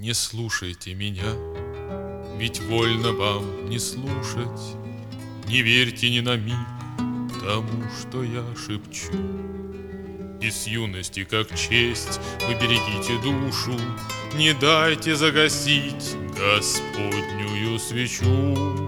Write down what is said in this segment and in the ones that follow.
Не слушайте меня, ведь вольно вам не слушать. Не верьте ни на миг тому, что я шепчу. И с юности, как честь, вы берегите душу, не дайте загасить Господнюю свечу.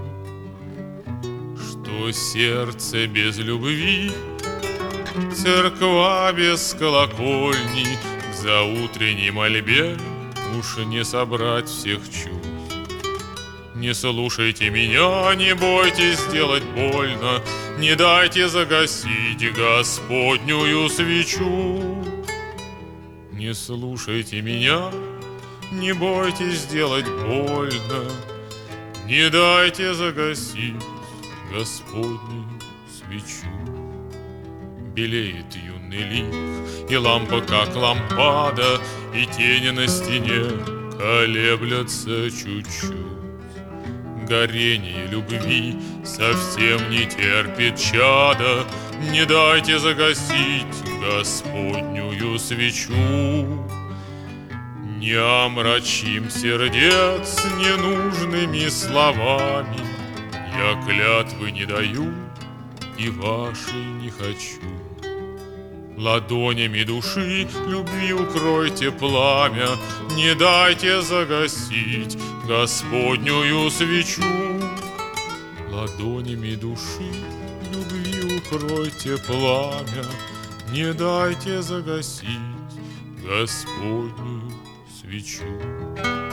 Что сердце без любви, церква без колокольни, к заутренней мольбе уж не собрать всех чувств. Не слушайте меня, не бойтесь сделать больно, не дайте загасить Господнюю свечу. Не слушайте меня, не бойтесь сделать больно, не дайте загасить Господнюю свечу. Белеет юный лик, и лампа как лампада, и тени на стене колеблятся чуть-чуть. Горение любви совсем не терпит чада, не дайте загасить Господнюю свечу. Не омрачим сердец ненужными словами, я клятвы не даю и вашей не хочу. Ладонями души любви укройте пламя, не дайте загасить Господнюю свечу. Ладонями души любви укройте пламя, не дайте загасить Господнюю свечу.